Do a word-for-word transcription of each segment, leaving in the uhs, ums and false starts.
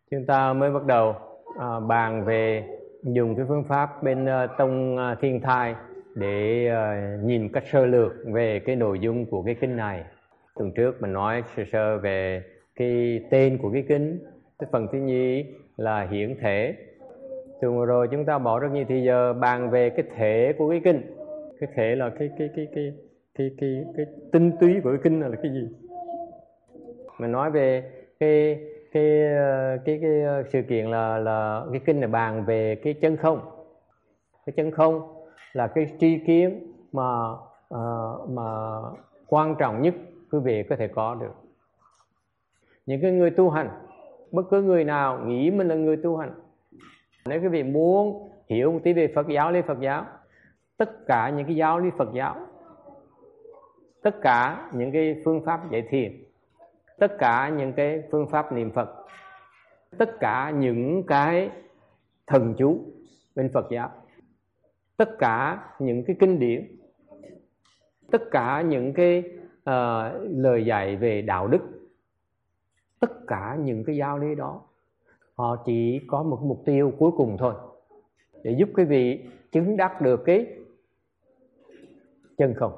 Chúng ta mới bắt đầu à, bàn về dùng cái phương pháp bên uh, tông uh, Thiên Thai để uh, nhìn cách sơ lược về cái nội dung của cái kinh này. Tuần trước mình nói sơ sơ về cái tên của cái kinh. Cái phần thứ nhì là hiển thể. Tuần rồi chúng ta bỏ rất nhiều thời giờ bàn về cái thể của cái kinh. Cái thể là cái cái cái cái cái cái, cái, cái tinh túy của cái kinh là cái gì? Mình nói về cái cái cái cái sự kiện là là cái kinh này bàn về cái chân không. Cái chân không là cái tri kiến mà uh, mà quan trọng nhất quý vị có thể có được. Những cái người tu hành, bất cứ người nào nghĩ mình là người tu hành, nếu quý vị muốn hiểu một tí về Phật giáo, lý Phật giáo, tất cả những cái giáo lý Phật giáo, tất cả những cái phương pháp dạy thiền, tất cả những cái phương pháp niệm Phật, tất cả những cái thần chú bên Phật giáo, tất cả những cái kinh điển, tất cả những cái uh, lời dạy về đạo đức, tất cả những cái giáo lý đó họ chỉ có một mục tiêu cuối cùng thôi, để giúp quý vị chứng đắc được cái chân không.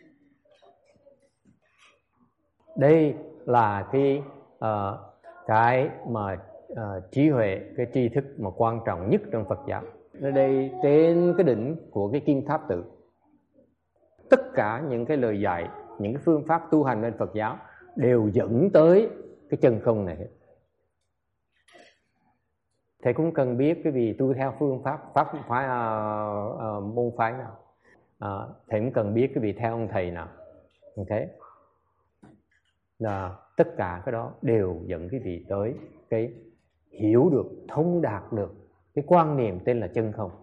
Đây là cái uh, cái mà uh, trí huệ, cái tri thức mà quan trọng nhất trong Phật giáo. Ở đây trên cái đỉnh của cái kim tháp tự, tất cả những cái lời dạy, những cái phương pháp tu hành bên Phật giáo đều dẫn tới cái chân không này. Thầy cũng cần biết cái vì tu theo phương pháp pháp phái uh, uh, môn phái nào. Uh, thầy cũng cần biết cái vị theo ông thầy nào. Ok, là tất cả cái đó đều dẫn cái vị tới cái hiểu được, thông đạt được cái quan niệm tên là chân không.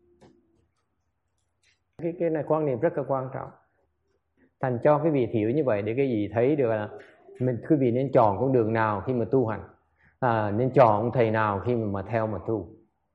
Cái cái này quan niệm rất là quan trọng. Thành cho cái vị hiểu như vậy để cái gì thấy được là mình, quý vị nên chọn con đường nào khi mà tu hành, à, nên chọn ông thầy nào khi mà, mà theo mà tu.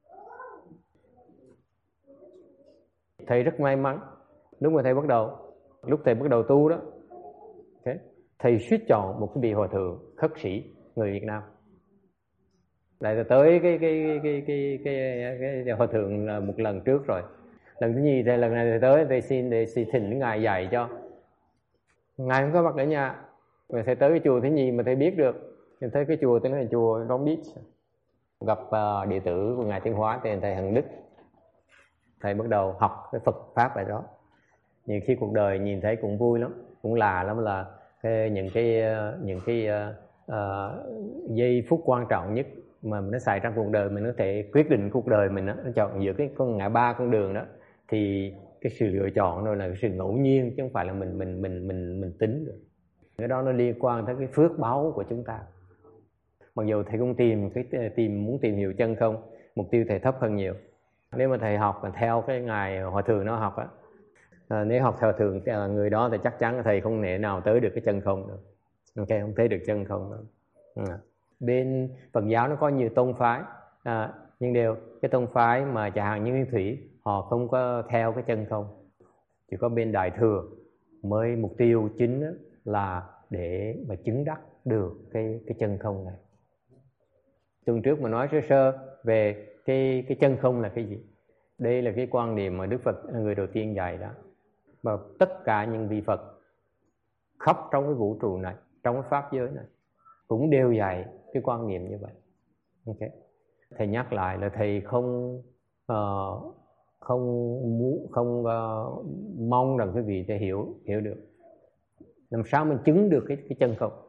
Thầy rất may mắn, lúc mà thầy bắt đầu, lúc thầy bắt đầu tu đó, okay, thầy suýt chọn một cái vị hòa thượng khất sĩ người Việt Nam. Lại là tới cái cái cái cái cái, cái, cái hòa thượng là một lần trước rồi. Lần thứ nhì thì lần này thầy tới thầy xin để xin thỉnh ngài dạy cho. Ngài không có mặt ở nhà. Rồi thầy tới cái chùa thứ nhì mà thầy biết được. Thầy thấy cái chùa tên là chùa Long Beach. Gặp uh, đệ tử của ngài Tiến Hóa tên thầy Hằng Đức. Thầy bắt đầu học cái Phật pháp ở đó. Nhiều khi cuộc đời nhìn thấy cũng vui lắm, cũng là lắm là cái, những cái những cái uh, uh, giây phút quan trọng nhất mà nó xảy ra cuộc đời mình, có thể quyết định cuộc đời mình đó, nó chọn giữa cái con ngã ba con đường đó, thì cái sự lựa chọn đó là cái sự ngẫu nhiên chứ không phải là mình mình mình mình mình tính được. Cái đó nó liên quan tới cái phước báu của chúng ta. Mặc dù thầy cũng tìm cái tìm muốn tìm hiểu chân không, mục tiêu thầy thấp hơn nhiều. Nếu mà thầy học mà theo cái ngài hòa thượng nó học á, à, nếu học theo thường người đó thì chắc chắn thầy không thể nào tới được cái chân không được. Ok, không thấy được chân không đâu. À. Bên Phật giáo nó có nhiều tông phái, à, nhưng đều cái tông phái mà chẳng hạn như Nguyên Thủy họ không có theo cái chân không. Chỉ có bên Đại Thừa mới mục tiêu chính là để mà chứng đắc được cái cái chân không này. Tuần trước mà nói sơ sơ về cái cái chân không là cái gì. Đây là cái quan điểm mà Đức Phật người đầu tiên dạy đó. Và tất cả những vị Phật khắp trong cái vũ trụ này, trong cái pháp giới này cũng đều dạy cái quan niệm như vậy. Ok, thầy nhắc lại là thầy không uh, không muốn không uh, mong rằng quý vị sẽ hiểu hiểu được làm sao mình chứng được cái cái chân không.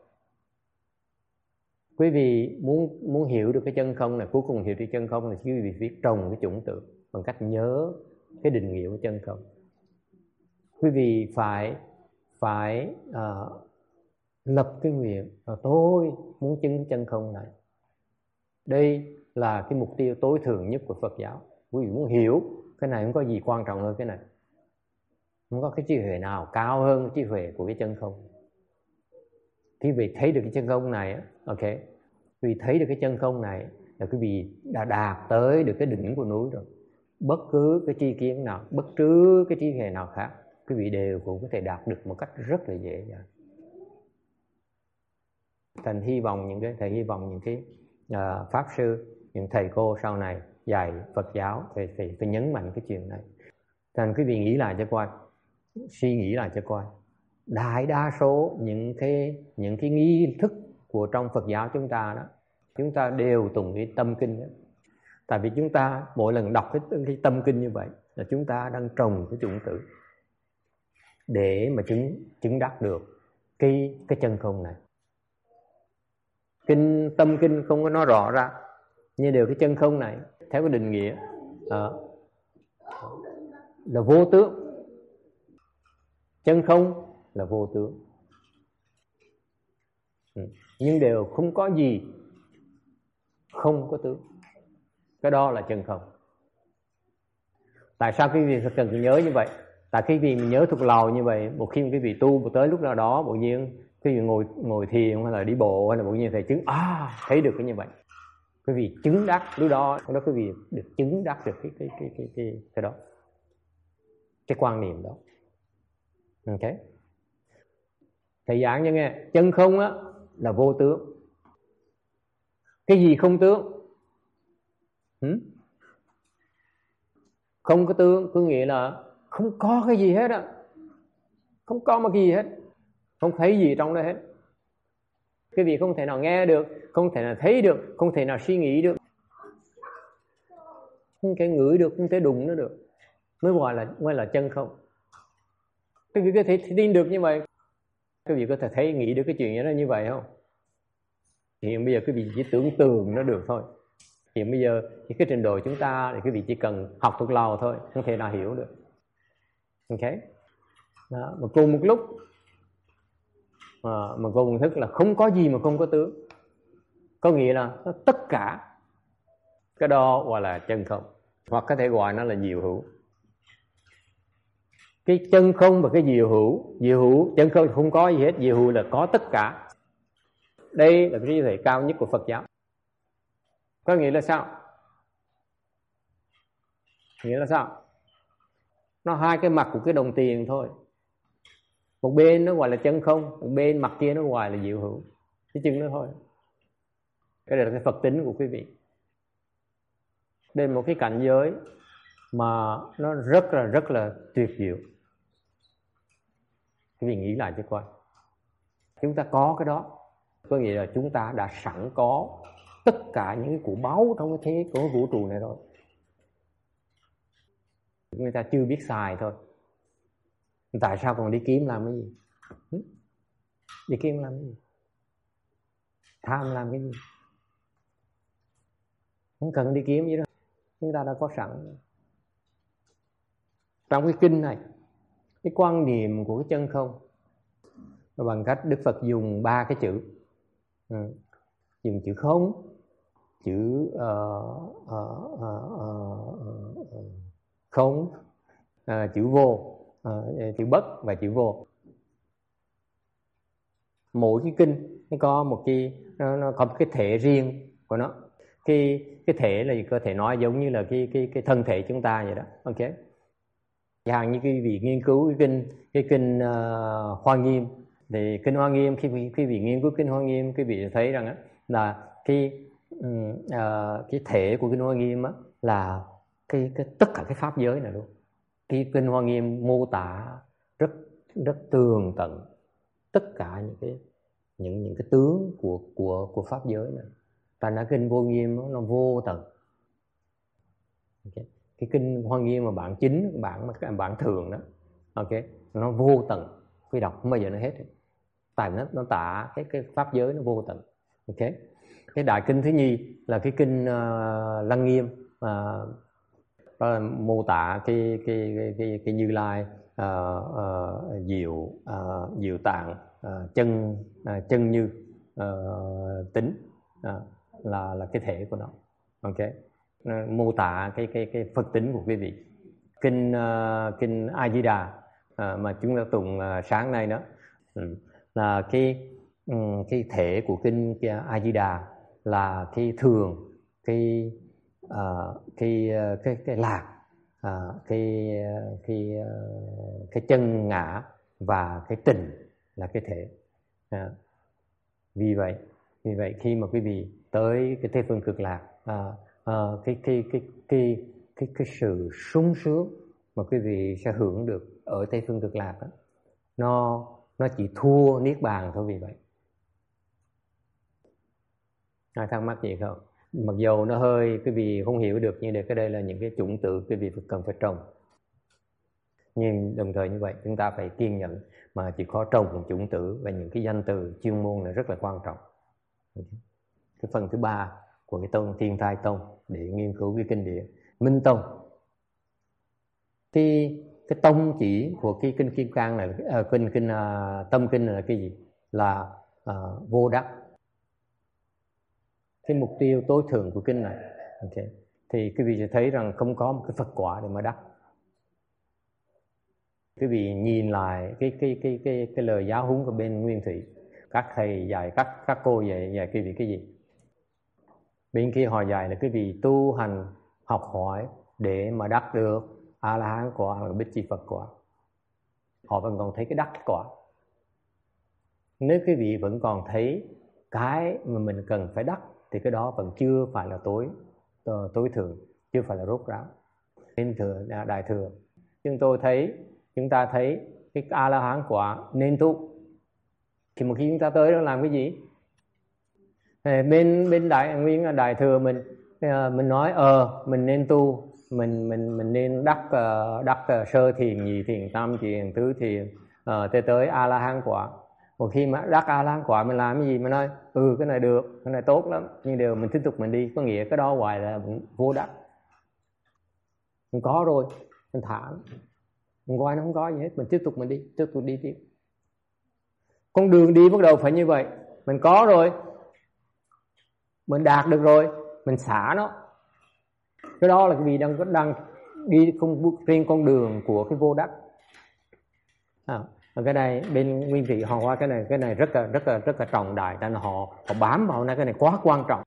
Quý vị muốn muốn hiểu được cái chân không này, cuối cùng hiểu được chân không là quý vị viết trồng cái chủng tử bằng cách nhớ cái định nghĩa của chân không. Quý vị phải phải uh, lập cái nguyện là tôi muốn chứng cái chân không này. Đây là cái mục tiêu tối thượng nhất của Phật giáo. Quý vị muốn hiểu cái này, không có gì quan trọng hơn cái này. Không có cái trí huệ nào cao hơn cái trí huệ của cái chân không. Quý vị thấy được cái chân không này, ok, quý vị thấy được cái chân không này là quý vị đã đạt tới được cái đỉnh của núi rồi. Bất cứ cái tri kiến nào, bất cứ cái trí huệ nào khác, quý vị đều cũng có thể đạt được một cách rất là dễ dàng. Thành hy vọng những cái thầy hy vọng những cái uh, pháp sư, những thầy cô sau này dạy Phật giáo thì phải, phải nhấn mạnh cái chuyện này. Thành quý vị nghĩ lại cho coi, suy nghĩ lại cho coi, đại đa số những cái những cái nghi thức của trong Phật giáo chúng ta đó, chúng ta đều tụng cái tâm kinh đó. Tại vì chúng ta mỗi lần đọc cái, cái tâm kinh như vậy là chúng ta đang trồng cái chủng tử để mà chứng chứng đắc được cái cái chân không này. Kinh tâm kinh không có nói rõ ra, nhưng đều cái chân không này theo cái định nghĩa à, là vô tướng. Chân không là vô tướng, ừ. nhưng đều không có gì, không có tướng. Cái đó là chân không. Tại sao quý vị cần nhớ như vậy? Tại quý vị mình nhớ thuộc lòng như vậy, một khi quý vị tu tới lúc nào đó, bỗng nhiên quý vị ngồi ngồi thiền hay là đi bộ, hay là bỗng nhiên thầy chứng à thấy được cái như vậy, quý vị chứng đắc lúc đó, lúc đó quý vị được chứng đắc được cái cái cái cái cái cái đó, cái quan niệm đó. Ok. Thầy giảng cho nghe, chân không á là vô tướng. Cái gì không tướng? Hmm? Không có tướng có nghĩa là không có cái gì hết á, không có một cái gì hết, không thấy gì trong đó hết. Cái gì không thể nào nghe được, không thể nào thấy được, không thể nào suy nghĩ được, không thể ngửi được, không thể đụng nó được, mới gọi là gọi là chân không. Cái vị có thể tin được như vậy, cái vị có thể thấy nghĩ được cái chuyện đó như vậy không? Hiện bây giờ cái vị chỉ tưởng tượng nó được thôi. Hiện bây giờ thì cái trình độ chúng ta thì cái vị chỉ cần học thuộc lòng thôi, không thể nào hiểu được. Ok. Đó. Mà cùng một lúc à, mà cùng thức là không có gì mà không có tướng, có nghĩa là nó tất cả. Cái đó gọi là chân không, hoặc có thể gọi nó là diệu hữu. Cái chân không và cái diệu hữu, diệu hữu chân không không có gì hết, diệu hữu là có tất cả. Đây là cái trí tuệ cao nhất của Phật giáo. Có nghĩa là sao? Nghĩa là sao? Nó hai cái mặt của cái đồng tiền thôi. Một bên nó gọi là chân không, một bên mặt kia nó gọi là diệu hữu. Cái chừng đó thôi. Cái này là cái Phật tính của quý vị. Đây là một cái cảnh giới mà nó rất là rất là tuyệt diệu. Quý vị nghĩ lại cho coi. Chúng ta có cái đó, có nghĩa là chúng ta đã sẵn có tất cả những cái của báu trong cái thế của vũ trụ này rồi. Người ta chưa biết xài thôi. Tại sao còn đi kiếm làm cái gì? Đi kiếm làm cái gì? Tham làm cái gì? Không cần đi kiếm gì đâu, chúng ta đã có sẵn. Trong cái kinh này, cái quan niệm của cái chân không bằng cách Đức Phật dùng ba cái chữ, ừ. dùng chữ không, chữ uh, uh, uh, uh, uh, không, uh, chữ vô, uh, chữ bất và chữ vô. Mỗi cái kinh nó có một cái nó, nó có một cái thể riêng của nó. Cái cái thể là có thể nói giống như là cái cái cái thân thể chúng ta vậy đó. Ok. Chẳng hạn như quý vị nghiên cứu cái kinh cái kinh uh, Hoa Nghiêm, thì kinh Hoa Nghiêm khi quý vị nghiên cứu kinh Hoa Nghiêm, quý vị thấy rằng á là cái uh, cái thể của kinh Hoa Nghiêm á là cái cái tất cả cái pháp giới này luôn. Cái kinh Hoa Nghiêm mô tả rất rất tường tận tất cả những cái những những cái tướng của của của pháp giới này. Tại nó kinh Vô Nghiêm nó, nó vô tận. Okay. Cái kinh Hoa Nghiêm mà bản chính, bản bản thường đó, ok, nó vô tận, quý đọc không bao giờ nó hết. Tại nó nó tả cái cái pháp giới nó vô tận. Ok. Cái đại kinh thứ nhì là cái kinh uh, Lăng Nghiêm, uh, mô tả cái cái cái cái, cái Như Lai, uh, uh, diệu uh, diệu tạng, uh, chân uh, chân như uh, tính, uh, là là cái thể của nó. Ok. Uh, mô tả cái cái cái Phật tính của quý vị. Kinh uh, kinh A Di Đà uh, mà chúng ta tụng uh, sáng nay đó, um, là cái um, cái thể của kinh A Di Đà là cái thường, cái uh, cái, uh, cái cái lạc, uh, cái cái uh, cái chân ngã và cái tình là cái thể. Uh, vì vậy Vì vậy khi mà quý vị tới cái Tây Phương Cực Lạc, à, à, cái, cái, cái, cái, cái, cái sự sung sướng mà quý vị sẽ hưởng được ở Tây Phương Cực Lạc đó, nó, nó chỉ thua Niết Bàn thôi. Vì vậy ai thắc mắc gì không? Mặc dù nó hơi quý vị không hiểu được, nhưng để cái đây là những cái chủng tử quý vị cần phải trồng. Nhưng đồng thời như vậy chúng ta phải kiên nhẫn, mà chỉ có trồng một chủng tử và những cái danh từ chuyên môn là rất là quan trọng. Cái phần thứ ba của cái tông Thiên Thai Tông để nghiên cứu cái kinh điển Minh Tông. Thì cái tông chỉ của cái kinh Kim Cang này, à, kinh kinh à, tâm kinh này là cái gì? Là à, vô đắc. Cái mục tiêu tối thượng của kinh này, okay. Thì quý vị sẽ thấy rằng không có một cái Phật quả để mà đắc. Quý vị nhìn lại cái cái cái cái cái lời giáo huấn của bên Nguyên Thủy, các thầy dạy, các các cô dạy dạy quý vị cái gì? Bên kia họ dạy là quý vị tu hành học hỏi để mà đắc được A La Hán quả hoặc là Bích Chi Phật quả. Họ vẫn còn thấy cái đắc quả. Nếu quý vị vẫn còn thấy cái mà mình cần phải đắc thì cái đó vẫn chưa phải là tối tối thượng, chưa phải là rốt ráo. Nên thừa đại thừa chúng tôi thấy chúng ta thấy cái A La Hán quả nên tu. Thì một khi chúng ta tới đó làm cái gì? Bên bên đại nguyên đại thừa mình mình nói ờ mình nên tu, mình mình mình nên đắc đắc sơ thiền, nhị thiền, tam thiền, tứ thiền, ờ, tới tới A La Hán quả. Một khi mà đắc A La Hán quả mình làm cái gì? Mình nói ừ cái này được, cái này tốt lắm, nhưng đều mình tiếp tục mình đi. Có nghĩa cái đó hoài là vô đắc. Mình có rồi, mình thả, mình coi nó không có gì hết, mình tiếp tục mình đi, tiếp tục đi tiếp. Con đường đi bắt đầu phải như vậy. Mình có rồi, mình đạt được rồi, mình xả nó. Cái đó là vì đang đang đi không trên con đường của cái vô đắc. À, cái này bên nguyên vị họ qua cái này cái này rất là rất là rất là trọng đại, nên họ họ bám vào cái này quá quan trọng.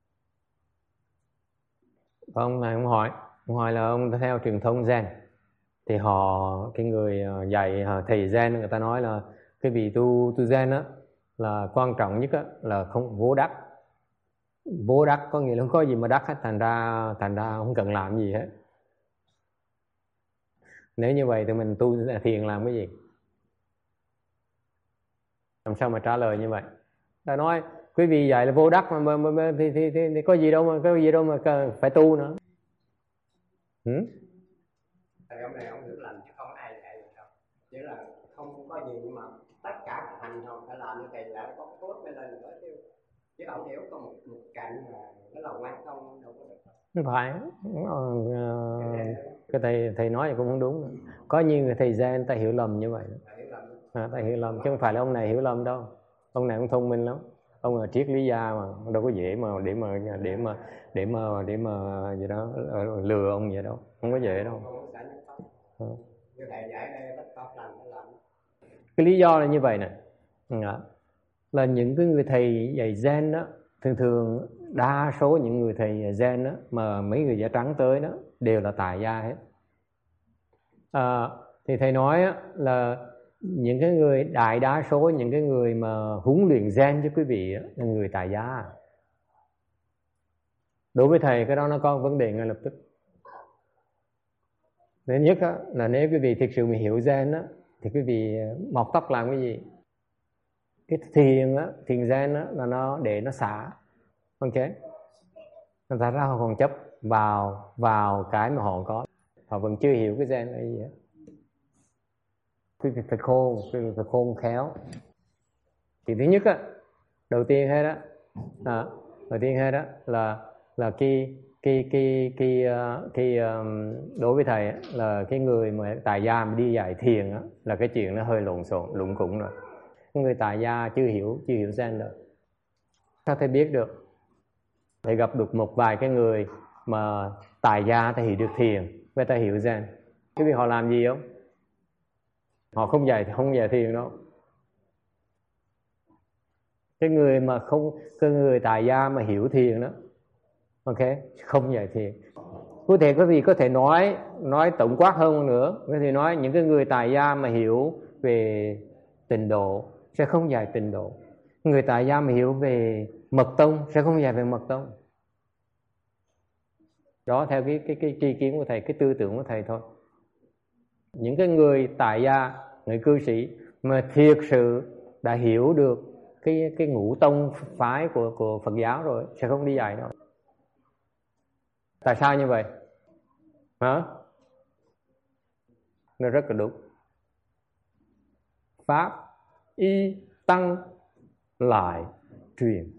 Ông này ông hỏi, ông hỏi là ông theo truyền thống Zen thì họ cái người dạy thầy Zen người ta nói là cái vị tu tu Zen á là quan trọng nhất á là không vô đắc. Vô đắc có nghĩa là không có gì mà đắc hết, thành ra thành ra không cần làm gì hết. Nếu như vậy thì mình tu thiền làm cái gì? Làm sao mà trả lời như vậy? Ta nói quý vị dạy là vô đắc mà, mà, mà, mà thì, thì, thì, thì có gì đâu mà có gì đâu mà phải tu nữa. Ừ? Thầy ông này ông hiểu lành chứ không ai dạy được đâu. Chỉ là không có gì mà tất cả hành không phải làm như thầy lại có cốt mới lên nữa chứ. Chứ ông hiểu có một, một cạnh mà nó là ngoan không đâu có được. Không phải. Uh, cái thầy thầy nói thì cũng không đúng. Có nhiều người thầy Zen ta hiểu lầm như vậy. À, ta hiểu lầm chứ không phải là ông này hiểu lầm đâu. Ông này ông thông minh lắm. Ông là triết lý gia mà đâu có dễ mà để mà để mà để mà để mà gì đó lừa ông vậy đâu, không có dễ đâu. Ừ. Cái lý do là như vậy nè, là những cái người thầy dạy Zen đó, thường thường đa số những người thầy Zen đó mà mấy người da trắng tới đó đều là tài gia hết. À, thì thầy nói á, là những cái người đại đa số những cái người mà huấn luyện Zen cho quý vị á, là người tài gia. Đối với thầy cái đó nó có vấn đề ngay lập tức. Thứ nhất á, là nếu quý vị thực sự mình hiểu Zen á, thì quý vị mọc tóc làm cái gì? Cái thiền á, thiền Zen á, là nó để nó xả, ok? Nó xả ra họ còn chấp vào vào cái mà họ có, họ vẫn chưa hiểu cái Zen là gì hết. Quý vị phải khôn, quý vị phải khôn khéo. Thì thứ nhất á, đầu tiên hết á, à, đầu tiên hết á là là cái cái cái cái cái um, đối với thầy á, là cái người mà tài gia mà đi dạy thiền á, là cái chuyện nó hơi lộn xộn, lụng cụng rồi. Người tài gia chưa hiểu chưa hiểu Zen được. Sao thầy biết được? Thầy gặp được một vài cái người mà tài gia thầy hiểu được thiền, với thầy hiểu Zen. Cái việc họ làm gì không? Họ không dạy không dạy thiền đâu. Cái người mà không cái người tài gia mà hiểu thiền đó, ok, không dạy thiền. Có thể có gì có thể nói nói tổng quát hơn nữa, có thể nói những cái người tài gia mà hiểu về tịnh độ sẽ không dạy tịnh độ. Người tại gia mà hiểu về mật tông sẽ không dạy về mật tông. Đó theo cái cái cái tri kiến của thầy, cái tư tưởng của thầy thôi. Những cái người tại gia, người cư sĩ mà thiệt sự đã hiểu được cái cái ngũ tông phái của của Phật giáo rồi sẽ không đi dạy đâu. Tại sao như vậy? Hả? Nó rất là đúng. Pháp, y, tăng lại truyền.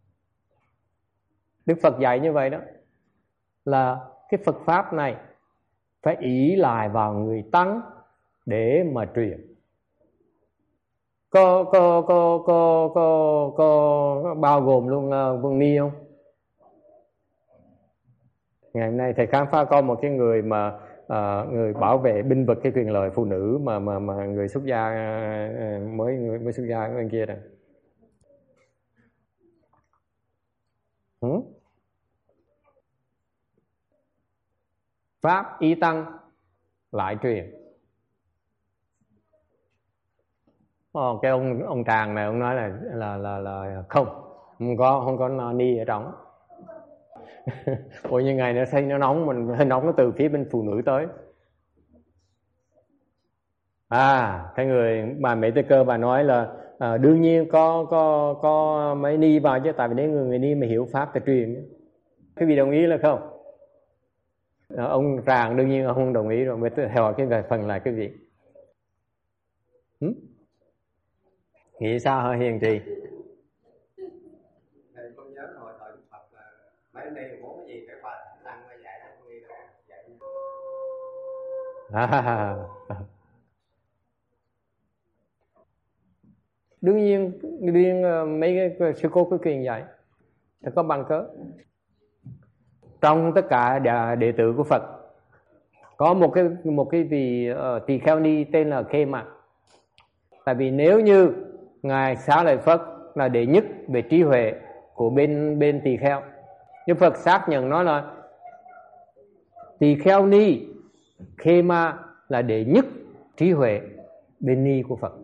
Đức Phật dạy như vậy đó, là cái Phật pháp này phải ỷ lại vào người tăng để mà truyền. Có có có có có có bao gồm luôn uh, Vương Ni không? Ngày hôm nay thầy khám phá có một cái người mà uh, người bảo vệ binh vực cái quyền lợi phụ nữ mà mà mà người xuất gia uh, mới người mới xuất gia bên kia này. Ừ? Pháp y tăng lại truyền. Ồ, cái ông ông Tràng này ông nói là là là là không không có không có ni ở trong. Ủa như ngày nó xây nó nóng, mình hơi nóng nó từ phía bên phụ nữ tới. À, cái người bà Mỹ Tây Cơ bà nói là à, đương nhiên có có có mấy ni vào chứ, tại vì nếu người, người ni mà hiểu pháp thì truyền. Cái vị đồng ý là không? À, ông Tràng đương nhiên ông không đồng ý rồi, mới theo cái phần lại cái vị. Hmm? Nghĩ sao hả Hiền Trì? Thầy con nhớ hồi thời Đức Phật là mấy anh đây muốn cái gì phải qua tăng qua dạy đó, con đi đâu dạy. À, đương nhiên đương nhiên mấy cái sư cô có quyền dạy, phải có bằng cớ. Trong tất cả đệ tử của Phật có một cái một cái vị uh, tỳ kheo ni tên là Khema. Tại vì nếu như ngài Xá Lợi Phất là đệ nhất về trí huệ của bên bên tỳ kheo, Đức Phật xác nhận nó là tỳ kheo ni Khema là đệ nhất trí huệ bên ni của Phật.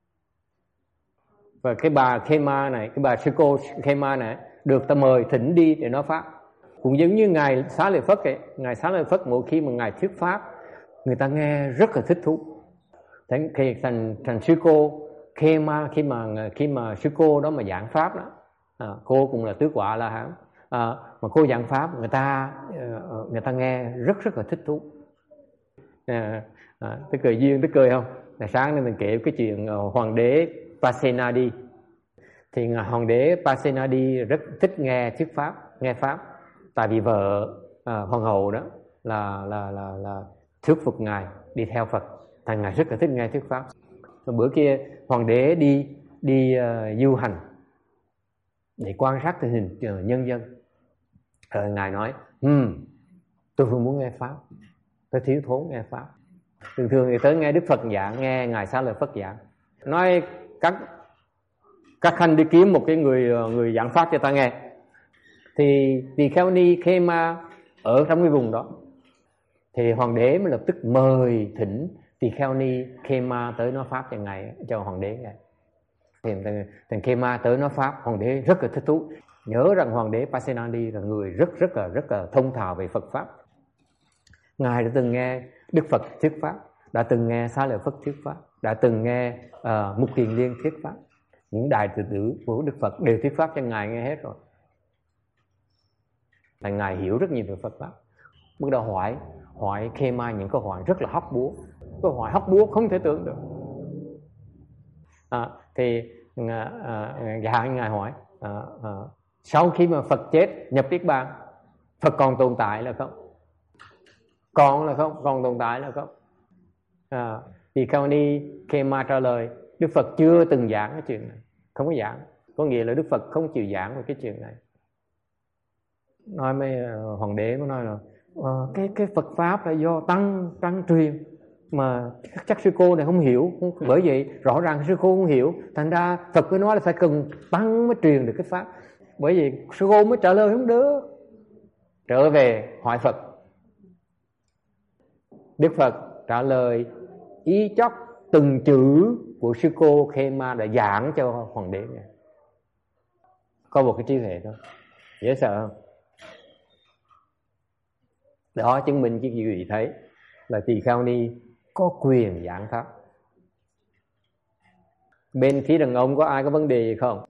Và cái bà Khema này, cái bà sư cô Khema này được ta mời thỉnh đi để nói pháp. Cũng giống như ngài Xá Lợi Phất ấy, ngài Xá Lợi Phất mỗi khi mà ngài thuyết pháp, người ta nghe rất là thích thú. Thành thành, thành sư cô Khema khi mà khi mà sư cô đó mà giảng pháp đó, à, cô cũng là tứ quả La Hán, à, mà cô giảng pháp người ta người ta nghe rất rất là thích thú. À, à, tôi cười duyên, tôi cười không? Là sáng nay mình kể cái chuyện uh, hoàng đế Pasenadi. Thì uh, hoàng đế Pasenadi rất thích nghe thuyết pháp, nghe pháp. Tại vì vợ uh, hoàng hậu đó là là là là thuyết phục ngài đi theo Phật, thành ngài rất là thích nghe thuyết pháp. Rồi bữa kia hoàng đế đi đi uh, du hành để quan sát tình hình uh, nhân dân. Rồi ngài nói, ừm, tôi vừa muốn nghe pháp, tôi thiếu thốn nghe pháp. Thường thường thì tới nghe Đức Phật giảng, nghe ngài Xá Lợi Phất giảng, nói các các khanh đi kiếm một cái người người giảng pháp cho ta nghe. Thì tỳ kheo ni Khema ở trong cái vùng đó, thì hoàng đế mới lập tức mời thỉnh tỳ kheo ni Khema tới nói pháp cho ngài, cho hoàng đế nghe. Thì thằng Khema tới nói pháp, hoàng đế rất là thích thú. Nhớ rằng hoàng đế Pasenadi là người rất rất là rất là thông thạo về Phật pháp. Ngài đã từng nghe Đức Phật thuyết pháp, đã từng nghe Xá Lợi Phất thuyết pháp, đã từng nghe uh, Mục Kiền Liên thuyết pháp. Những đại đệ tử của Đức Phật đều thuyết pháp cho ngài nghe hết rồi. Là ngài hiểu rất nhiều về Phật pháp. Bắt đầu hỏi hỏi Khema những câu hỏi rất là hóc búa, câu hỏi hóc búa không thể tưởng được. À, thì uh, uh, dạ ngài hỏi uh, uh, sau khi mà Phật chết nhập Niết Bàn, Phật còn tồn tại là không? Còn là không? Còn tồn tại là không? À, thì Kheo Ni Khema trả lời, Đức Phật chưa từng giảng cái chuyện này, không có giảng. Có nghĩa là Đức Phật không chịu giảng về cái chuyện này. Nói mấy uh, hoàng đế có nói là uh, cái cái Phật pháp là do tăng tăng truyền, mà chắc sư cô này không hiểu. Bởi vậy rõ ràng sư cô không hiểu, thành ra Phật mới nói là phải cần tăng mới truyền được cái pháp. Bởi vậy sư cô mới trả lời không được. Trở về hỏi Phật, Đức Phật trả lời ý chót từng chữ của sư cô Khema đã giảng cho hoàng đế này. có một cái trí huệ thôi. Dễ sợ không? Đó chứng minh chứ quý vị thấy là Tỳ Kheo Ni có quyền giảng pháp. Bên phía đàn ông có ai có vấn đề gì không?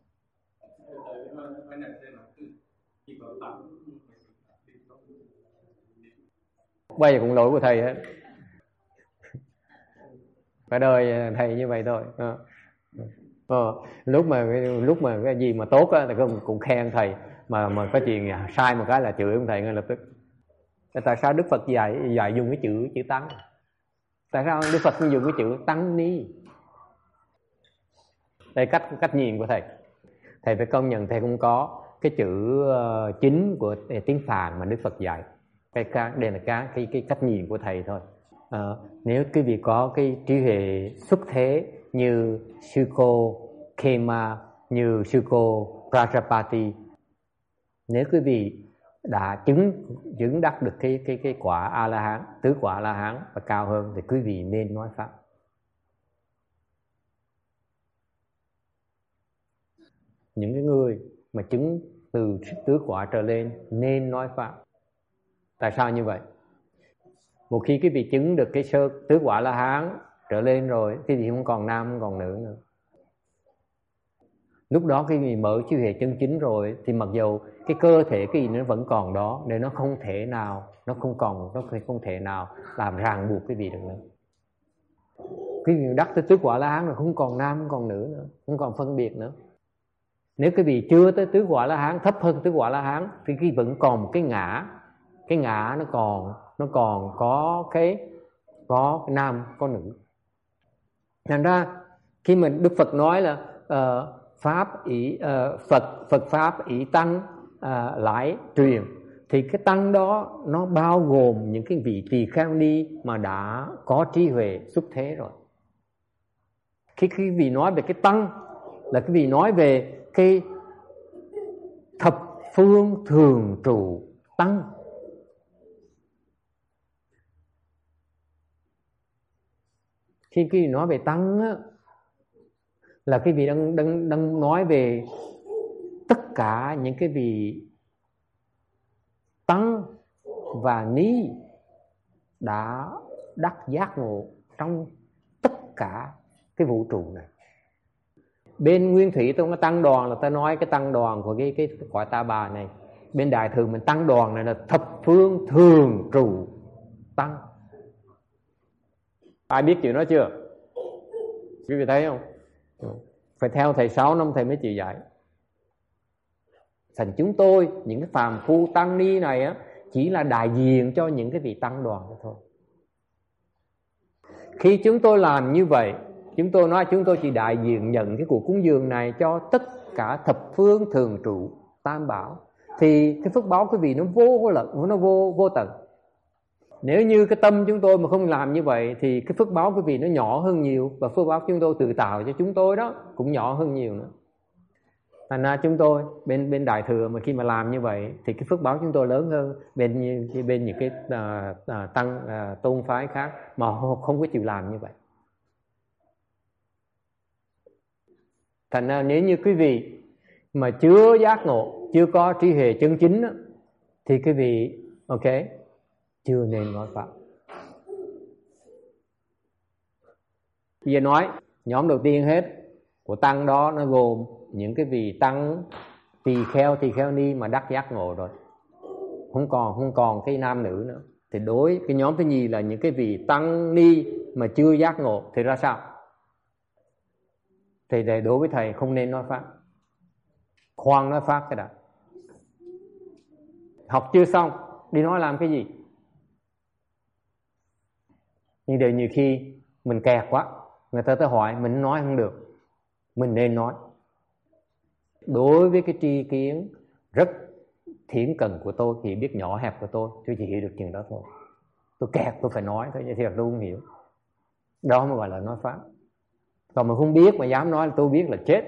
Bây giờ cũng lỗi của thầy hết. Cả đời thầy như vậy thôi. À. Ờ, lúc mà lúc mà cái gì mà tốt á thì cũng, cũng khen thầy, mà mà có chuyện sai một cái là chửi ông thầy ngay lập tức. Tại sao Đức Phật dạy dạy dùng cái chữ chữ tăng? Tại sao Đức Phật dùng cái chữ tăng ni? Đây cách cách nhìn của thầy. Thầy phải công nhận thầy cũng có cái chữ uh, chính của tiếng Phạn mà Đức Phật dạy. Cái đây là cái cái cái cách nhìn của thầy thôi. Uh, nếu quý vị có cái trí huệ xuất thế như sư cô Khema, như sư cô Prajapati, nếu quý vị đã chứng chứng đắc được cái cái cái quả A La Hán, tứ quả A La Hán và cao hơn, thì quý vị nên nói pháp. Những cái người mà chứng từ tứ quả trở lên nên nói pháp. Tại sao như vậy? Một khi quý vị chứng được cái sơ tứ quả La Hán trở lên rồi, quý vị không còn nam không còn nữ nữa. Lúc đó quý vị mở trí huệ chân chính rồi thì mặc dù cái cơ thể cái gì nó vẫn còn đó, nên nó không thể nào, nó không còn, nó không thể nào làm ràng buộc quý vị được nữa. Quý vị đắc tới tứ quả La Hán rồi không còn nam không còn nữ nữa, không còn phân biệt nữa. Nếu quý vị chưa tới tứ quả La Hán, thấp hơn tứ quả La Hán, thì quý vị vẫn còn một cái ngã, cái ngã nó còn nó còn có cái có cái nam có nữ. Thành ra khi mà Đức Phật nói là uh, pháp ý uh, Phật Phật pháp ý tăng uh, lại truyền, thì cái tăng đó nó bao gồm những cái vị tỳ kheo ni mà đã có trí huệ xuất thế rồi. Khi quý vị nói về cái tăng là quý vị nói về cái thập phương thường trụ tăng. Khi quý vị nói về tăng á, là quý vị đang, đang, đang nói về tất cả những cái vị tăng và ni đã đắc giác ngộ trong tất cả cái vũ trụ này. Bên Nguyên Thủy tôi có tăng đoàn là ta nói cái tăng đoàn của cái, cái quả Ta Bà này. Bên Đại Thừa mình tăng đoàn này là thập phương thường trụ tăng. Ai biết chuyện đó chưa? Quý vị thấy không? Phải theo thầy sáu năm thầy mới chịu dạy. Thành chúng tôi, những cái phàm phu tăng ni này á, chỉ là đại diện cho những cái vị tăng đoàn đó thôi. Khi chúng tôi làm như vậy, chúng tôi nói chúng tôi chỉ đại diện nhận cái cuộc cúng dường này cho tất cả thập phương thường trụ tam bảo, thì cái phước báo quý vị nó vô lận, nó vô vô tận. Nếu như cái tâm chúng tôi mà không làm như vậy thì cái phước báo quý vị nó nhỏ hơn nhiều, và phước báo chúng tôi tự tạo cho chúng tôi đó cũng nhỏ hơn nhiều nữa. Thành ra chúng tôi bên bên Đại Thừa mà khi mà làm như vậy thì cái phước báo chúng tôi lớn hơn bên bên những cái uh, uh, tăng uh, tôn phái khác mà không có chịu làm như vậy. Thành ra nếu như quý vị mà chưa giác ngộ, chưa có trí huệ chân chính đó, thì quý vị ok chưa nên nói pháp. Bây giờ nói nhóm đầu tiên hết của tăng đó nó gồm những cái vị tăng tỳ kheo tỳ kheo ni mà đắc giác ngộ rồi, không còn không còn cái nam nữ nữa. Thì đối cái nhóm thứ nhì là những cái vị tăng ni mà chưa giác ngộ thì ra sao? Thì đối với thầy không nên nói pháp, khoan nói pháp cái đã. Học chưa xong đi nói làm cái gì? Nhưng đều nhiều khi mình kẹt quá, người ta tới hỏi mình nói không được, mình nên nói. Đối với cái tri kiến rất thiển cận của tôi, thì biết nhỏ hẹp của tôi, tôi chỉ hiểu được chừng đó thôi. Tôi kẹt tôi phải nói thôi, thì tôi không hiểu. Đó mới gọi là nói pháp. Còn mà không biết mà dám nói là tôi biết là chết.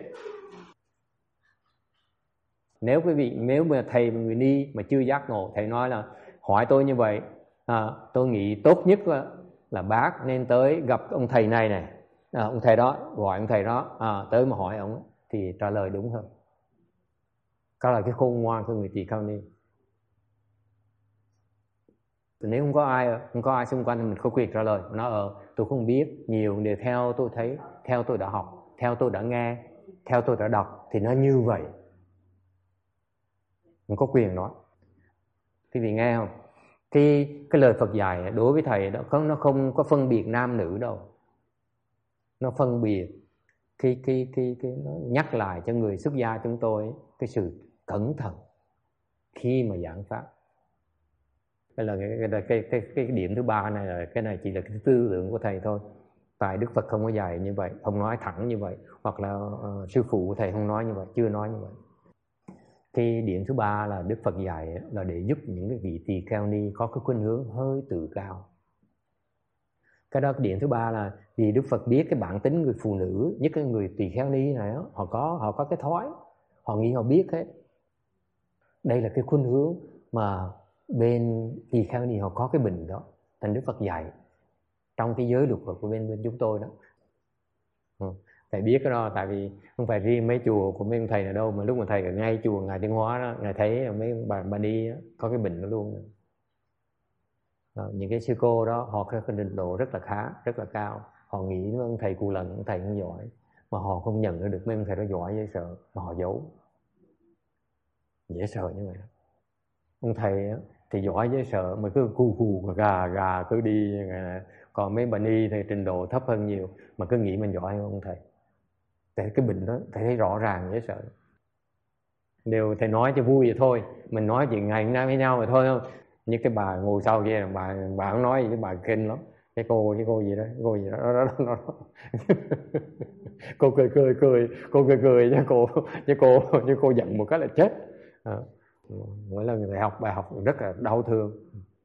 Nếu quý vị, nếu mà thầy và người ni mà chưa giác ngộ, thầy nói là hỏi tôi như vậy, à, tôi nghĩ tốt nhất là, là bác nên tới gặp ông thầy này này, à, ông thầy đó, gọi ông thầy đó, à, tới mà hỏi ông thì trả lời đúng hơn. Đó là cái khôn ngoan của người tỳ kheo ni. Nếu không có ai không có ai xung quanh thì mình có quyền trả lời. Nó ờ tôi không biết, nhiều điều theo tôi thấy, theo tôi đã học, theo tôi đã nghe, theo tôi đã đọc thì nó như vậy. Mình có quyền nói. Quý vị nghe không? Cái cái lời Phật dạy đối với thầy đó không, nó không có phân biệt nam nữ đâu. Nó phân biệt cái cái cái cái nó nhắc lại cho người xuất gia chúng tôi cái sự cẩn thận khi mà giảng pháp. Đây là cái cái, cái cái cái điểm thứ ba này, là cái này chỉ là cái tư tưởng của thầy thôi. Tại Đức Phật không có dạy như vậy, không nói thẳng như vậy, hoặc là uh, sư phụ của thầy không nói như vậy, chưa nói như vậy. Cái điểm thứ ba là Đức Phật dạy là để giúp những cái vị tỳ kheo ni có cái khuynh hướng hơi tự cao. Cái đó, cái điểm thứ ba là vì Đức Phật biết cái bản tính người phụ nữ, nhất cái người tỳ kheo ni này đó, họ có họ có cái thói, họ nghĩ họ biết hết. Đây là cái khuynh hướng mà bên tỳ kheo ni họ có cái bệnh đó. Thành Đức Phật dạy trong cái giới luật của bên bên chúng tôi đó. Ừ. Thầy biết cái đó, tại vì không phải riêng mấy chùa của mấy ông thầy nào đâu, mà lúc mà thầy ở ngay chùa Ngài Tiến Hóa đó, Ngài thấy mấy bà, bà đi đó, có cái bệnh đó luôn. Đó, những cái sư cô đó họ có cái trình độ rất là khá, rất là cao. Họ nghĩ mấy ông thầy Cù Lần, ông thầy không giỏi, mà họ không nhận được mấy ông thầy đó giỏi dễ sợ, mà họ giấu. Dễ sợ như vậy. Ông thầy đó, thì giỏi dễ sợ, mà cứ cu cu gà gà cứ đi. Còn mấy bà ni thì trình độ thấp hơn nhiều, mà cứ nghĩ mình giỏi hơn ông thầy. Tại cái bệnh đó thầy thấy rõ ràng dễ sợ. Đều thầy nói cho vui vậy thôi, mình nói chuyện ngày hôm nay với nhau vậy thôi không. Như cái bà ngồi sau kia, bà bà không nói gì, cái bà kinh lắm. Cái cô cái cô gì đó, cô gì đó, đó, đó, đó, đó. Cô cười cười cười, cô cười cười chứ cô chứ cô chứ cô giận một cái là chết. À, mỗi lần thầy học bài học rất là đau thương.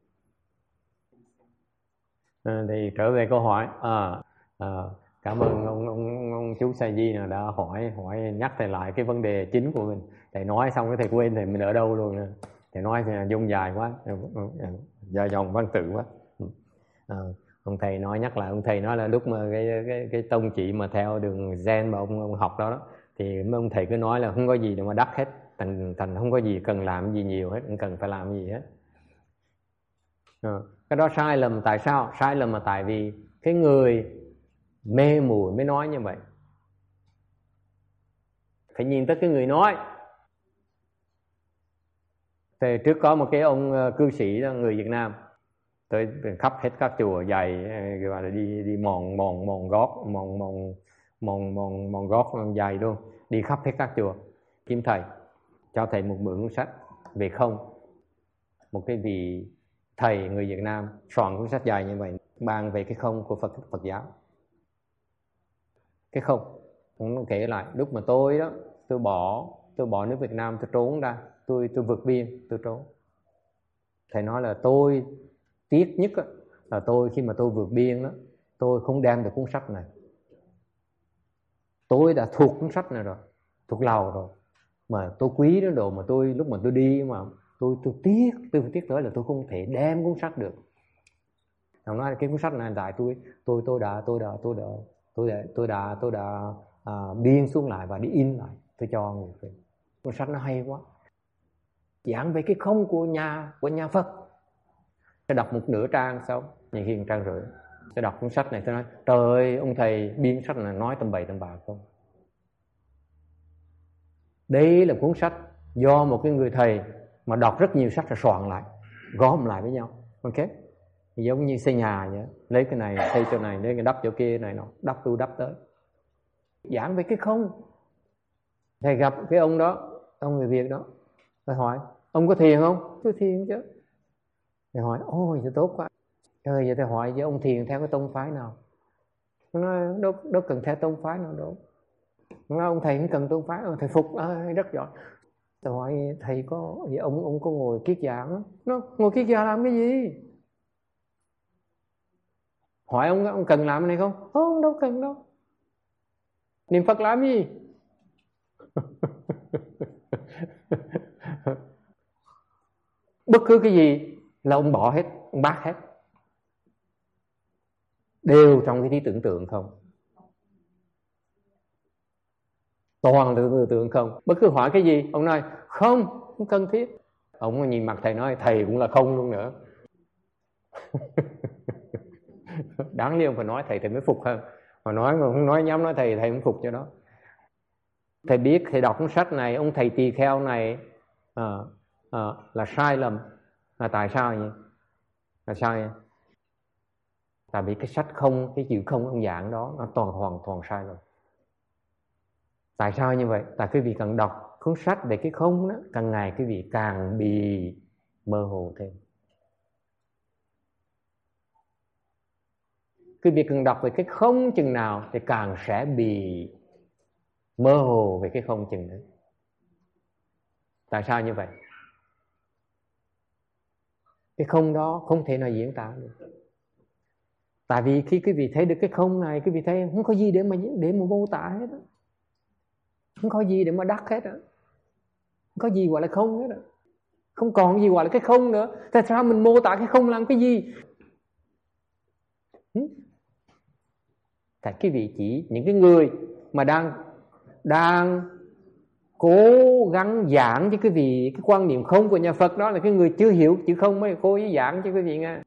À, thì trở về câu hỏi. À, à, cảm ơn ông, ông, ông chú Sa Di đã hỏi hỏi nhắc thầy lại cái vấn đề chính của mình. Thầy nói xong cái thầy quên thì mình ở đâu luôn. Thầy nói thì dung dài quá, dài dòng văn tự quá. À, ông thầy nói nhắc lại, ông thầy nói là lúc mà cái cái cái tông chỉ mà theo đường Zen mà ông ông học đó, đó thì mấy ông thầy cứ nói là không có gì để mà đắc hết, thành thành không có gì cần làm gì nhiều hết, không cần phải làm gì hết. À, cái đó sai lầm. Tại sao sai lầm? Mà tại vì cái người mê muội mới nói như vậy. Phải nhìn tới cái người nói. Thì trước có một cái ông cư sĩ đó, người Việt Nam, tới khắp hết các chùa dạy, gọi là đi đi mòn mòn mòn gót, mòn mòn mòn mòn mòn gót dày luôn, đi khắp hết các chùa kiếm thầy, cho thầy một bữa cuốn sách về không. Một cái vị thầy người Việt Nam soạn cuốn sách dài như vậy, bàn về cái không của Phật Phật giáo. Cái không, cũng kể lại lúc mà tôi đó, tôi bỏ tôi bỏ nước Việt Nam, tôi trốn ra, tôi tôi vượt biên, tôi trốn. Thầy nói là tôi tiếc nhất là tôi khi mà tôi vượt biên đó, tôi không đem được cuốn sách này. Tôi đã thuộc cuốn sách này rồi, thuộc lòng rồi, mà tôi quý đến độ mà tôi lúc mà tôi đi mà tôi tôi tiếc, tôi tiếc tới là tôi không thể đem cuốn sách được. Ông nói là cái cuốn sách này tại tôi tôi tôi đã tôi đã tôi đã tôi đã tôi đã tôi đã à, biên xuống lại và đi in lại, tôi cho người kia. Cuốn sách nó hay quá, giảng về cái không của nhà của nhà Phật. Tôi đọc một nửa trang xong, nhìn khi một trang rưỡi, tôi đọc cuốn sách này, tôi nói trời ơi, ông thầy biên sách này nói tầm bậy tầm bạ không. Đây là cuốn sách do một cái người thầy mà đọc rất nhiều sách rồi soạn lại, gom lại với nhau. Ok, giống như xây nhà vậy, lấy cái này xây chỗ này, lấy cái đắp chỗ kia này nọ, đắp tu đắp tới, giảng về cái không. Thầy gặp cái ông đó, ông người Việt đó, thầy hỏi ông có thiền không? Tôi thiền chứ. Thầy hỏi ôi vậy tốt quá. Trời, vậy thầy hỏi với ông thiền theo cái tông phái nào? Nó nói đâu, đâu cần theo tông phái nào đâu. Nó nói ông thầy không cần tông phái, thầy phục à, rất giỏi. Tôi hỏi thầy có vậy ông ông có ngồi kiết giảng? Nó ngồi kiết giảng làm cái gì? Hỏi ông ông cần làm cái này không? Không, đâu cần đâu. Niệm Phật làm gì? Bất cứ cái gì là ông bỏ hết, ông bác hết, đều trong cái trí tưởng tượng không. toàn là tư tưởng không. Bất cứ hỏi cái gì ông nói không, không cần thiết. Ông nhìn mặt thầy nói thầy cũng là không luôn nữa. Đáng lý ông phải nói thầy thầy mới phục hơn. Mà nói mà không nói dám nói thầy thầy không phục cho đó. Thầy biết thầy đọc cuốn sách này, ông thầy tỳ kheo này à, à, là sai lầm. Là tại sao vậy? Là sao vậy? Tại vì cái sách không, cái chữ không ông giảng đó nó toàn hoàn toàn sai lầm. Tại sao như vậy? Tại quý vị cần đọc cuốn sách về cái không đó, càng ngày quý vị càng bị mơ hồ thêm. Quý vị cần đọc về cái không chừng nào thì càng sẽ bị mơ hồ về cái không chừng đấy. Tại sao như vậy? Cái không đó không thể nào diễn tả được. Tại vì khi quý vị thấy được cái không này, quý vị thấy không có gì để mà để mà mô tả hết đó. Không có gì để mà đắc hết đó. Không có gì gọi là không hết đó. Không còn gì gọi là cái không nữa. Tại sao mình mô tả cái không làm cái gì? Tại quý vị chỉ những cái người mà đang đang cố gắng giảng cho quý vị cái quan niệm không của nhà Phật, đó là cái người chưa hiểu chữ không mới cố ý giảng cho quý vị nghe.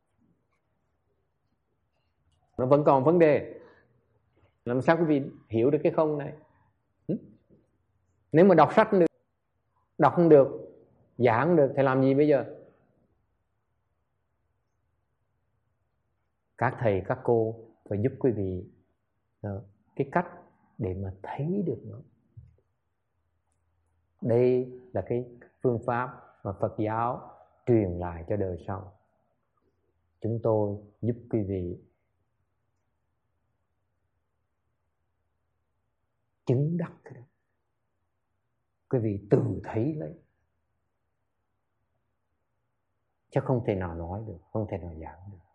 Nó vẫn còn vấn đề. Làm sao quý vị hiểu được cái không này? Nếu mà đọc sách được, đọc không được, giảng không được thì làm gì bây giờ? Các thầy các cô phải giúp quý vị cái cách để mà thấy được nó. Đây là cái phương pháp mà Phật giáo truyền lại cho đời sau. Chúng tôi giúp quý vị chứng đắc cái đó. Quý vị tự thấy lấy. Chứ không thể nào nói được, không thể nào giảng được.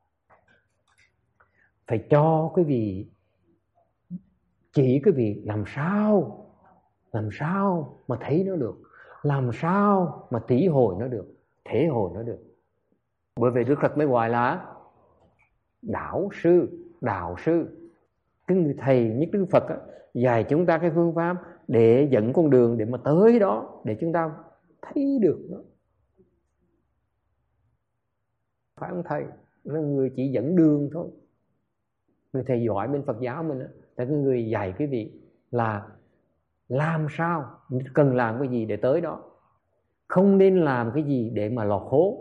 Phải cho quý vị, chỉ quý vị làm sao, làm sao mà thấy nó được, làm sao mà tỉ hồi nó được, thể hồi nó được. Bởi vì Đức Phật mới gọi là đạo sư, đạo sư. Cái người thầy nhất Đức Phật á, dạy chúng ta cái phương pháp để dẫn con đường để mà tới đó, để chúng ta thấy được nó. Phải ông thầy là người chỉ dẫn đường thôi. Người thầy giỏi bên Phật giáo mình á, là cái người dạy quý vị là làm sao, cần làm cái gì để tới đó, không nên làm cái gì để mà lọt hố.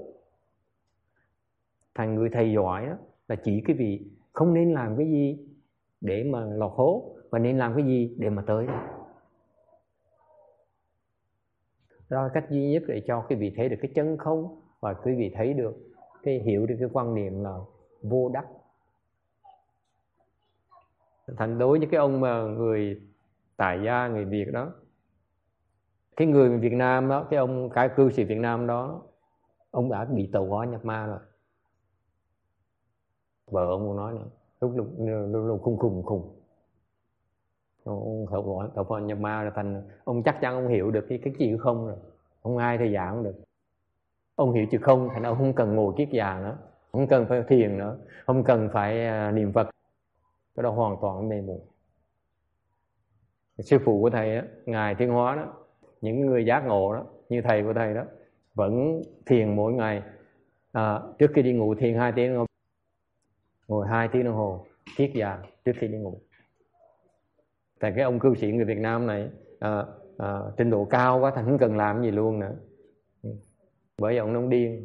Thành người thầy giỏi đó là chỉ quý vị không nên làm cái gì để mà lọt hố, và nên làm cái gì để mà tới đó. Đó là cách duy nhất để cho quý vị thấy được cái chân không, và quý vị thấy được cái hiểu được cái quan niệm là vô đắc. Thành đối với cái ông mà người tại gia, người Việt đó, cái người Việt Nam đó, cái ông cái cư sĩ Việt Nam đó, ông đã bị tàu hỏa nhập ma rồi. Vợ ông nói nữa, lúc lúc lúc, lúc khùng khùng khùng ông tàu hỏa tàu hỏa nhập ma rồi. Thành ông chắc chắn ông hiểu được cái cái chữ không rồi, không ai thì giảng được. Ông hiểu chữ không, thành ông không cần ngồi kiết già nữa, không cần phải thiền nữa, không cần phải uh, niệm Phật. Cái đó hoàn toàn mê muội. Sư phụ của thầy á, ngài Thiên Hóa đó, những người giác ngộ đó, như thầy của thầy đó, vẫn thiền mỗi ngày. À, trước khi đi ngủ thiền hai tiếng, ngồi hai tiếng đồng hồ kiết già trước khi đi ngủ. Tại cái ông cư sĩ người Việt Nam này à, à, trình độ cao quá, thành không cần làm gì luôn nữa. Bởi vì ông nông điên.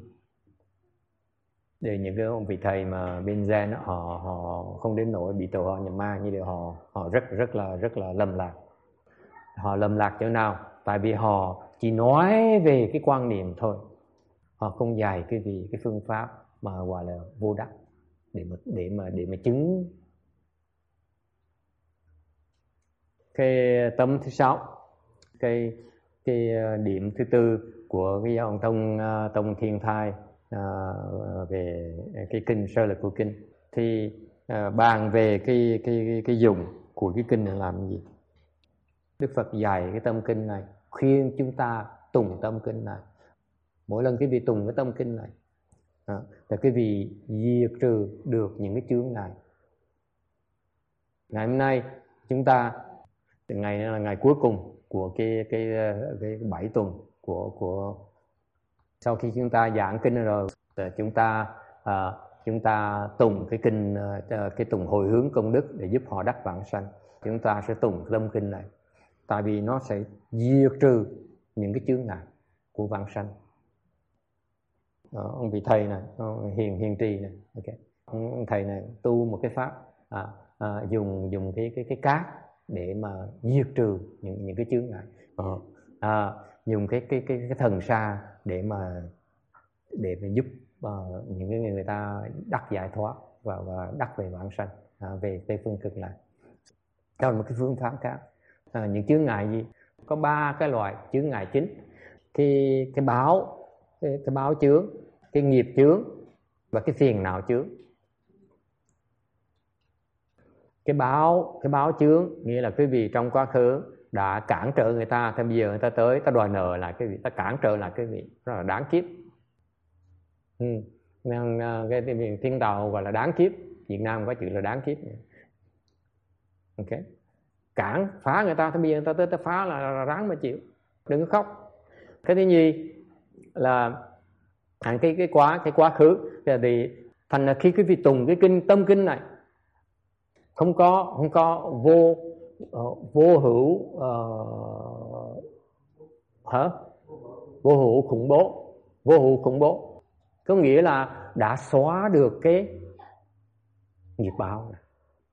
Để những cái ông vị thầy mà bên Zen đó, họ họ không đến nỗi bị tàu hỏa nhập ma, như điều họ họ rất rất là rất là lầm lạc. Họ lầm lạc chỗ nào? Tại vì họ chỉ nói về cái quan niệm thôi, họ không dạy cái gì cái phương pháp mà gọi là vô đắc để mà để mà để mà chứng. Cái tâm thứ sáu, cái cái điểm thứ tư của cái dòng tông tông Thiên Thai à, về cái kinh Sơ Lực của kinh thì à, bàn về cái cái cái, cái dùng của cái kinh này làm gì. Đức Phật dạy cái tâm kinh này, khuyên chúng ta tùng tâm kinh này. Mỗi lần quý vị tùng cái tâm kinh này à, là quý vị diệt trừ được những cái chướng ngại. Ngày hôm nay chúng ta ngày là ngày cuối cùng của cái cái cái bảy tuần của của sau khi chúng ta giảng kinh rồi, chúng ta à, chúng ta tùng cái kinh cái tùng hồi hướng công đức để giúp họ đắc vãng sanh. Chúng ta sẽ tùng tâm kinh này, tại vì nó sẽ diệt trừ những cái chướng ngại của vãng sanh. Đó, ông vị thầy này, hiền hiền trì này, okay. Ông thầy này tu một cái pháp à, à, dùng dùng cái cái cái cát để mà diệt trừ những những cái chướng ngại, à, à, dùng cái cái cái cái thần sa để mà để mà giúp uh, những cái người ta đắc giải thoát và và đắc về vãng sanh, à, về tây phương cực lạc. Đó là một cái phương pháp khác. À, những chướng ngại gì? Có ba cái loại chướng ngại chính. Cái cái báo cái, cái báo chướng, cái nghiệp chướng và cái phiền não chướng. Cái báo cái báo chướng nghĩa là quý vị trong quá khứ đã cản trở người ta, thì bây giờ người ta tới, ta đòi nợ lại quý vị, ta cản trở lại quý vị, rất là đáng kiếp. Ừ. Nên cái miền Thiên Đạo gọi là đáng kiếp, Việt Nam có chữ là đáng kiếp. Ok, cản phá người ta, thì bây giờ người ta tới ta phá là, là ráng mà chịu, đừng có khóc. Cái thứ nhì là cái cái quá cái quá khứ thì thành là khi quý vị tùng cái kinh tâm kinh này không có không có vô uh, vô hữu uh, hả vô hữu khủng bố vô hữu khủng bố có nghĩa là đã xóa được cái nghiệp báo này.